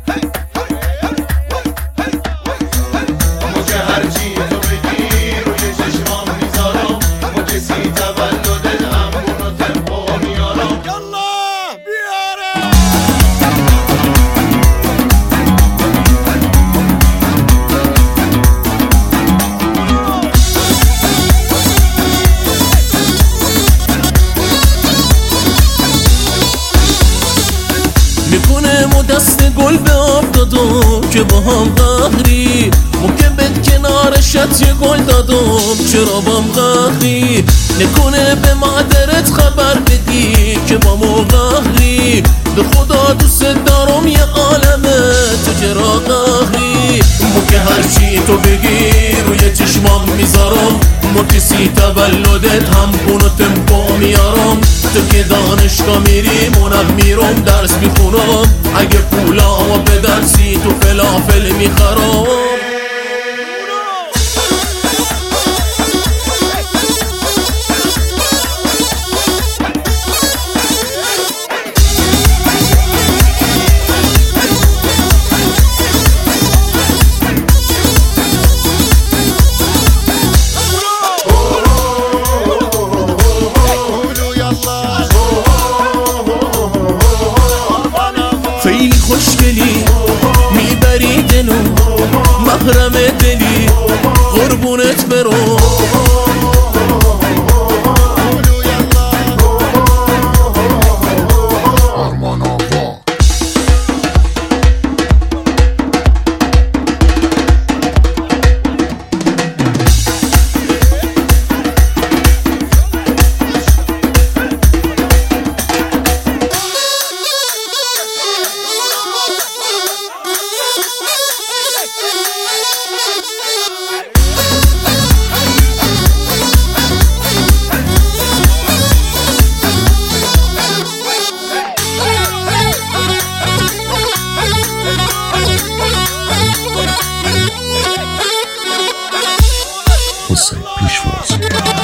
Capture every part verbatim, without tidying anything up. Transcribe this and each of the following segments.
دست گل به آب دادم که با هم قهری، ممکن بد کنارشت یه گل دادم چرا با هم قهری، نکنه به مادرت خبر بدی که با ما قهری، به خدا دوست دارم یه عالمه تو چرا قهری، ممکن هرچی تو بگی روی چشمام میذارم، ما کسی تولدت هم بونتم با میارم، تو که دانشگاه میری منم میرم درس میخونم، اگه پولا بدن سی تو فلافل میخرم. خیلی خوشگلی میبری دلو محرم دلی قربونت برو، حسین پیشواز.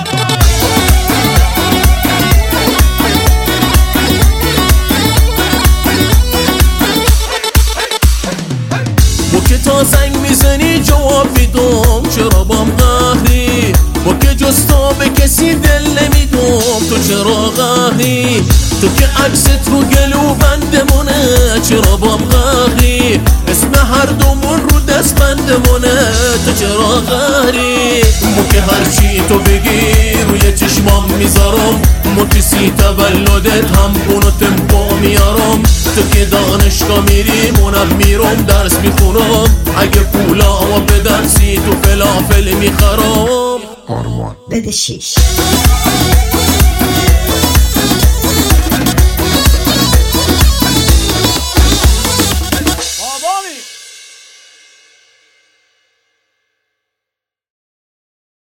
با که تا زنگ میزنی جواب میدم چرا بام قهری، با که جز تو به کسی دل نمیدم تو چرا قهری، تو که عکست رو گلو بندمونه چرا بام قهری، اسم هر دومون رو دست بندمونه تو چرا قهری، مو که هرچی تو بگی روی چشمام میذارم، مو کسی تولدت هم بونتم با میارم، تو که دانشگاه میری منم میرم درس میخونم، اگه پولا و بدن سی تو فلافل میخرم. آرمان بده شیش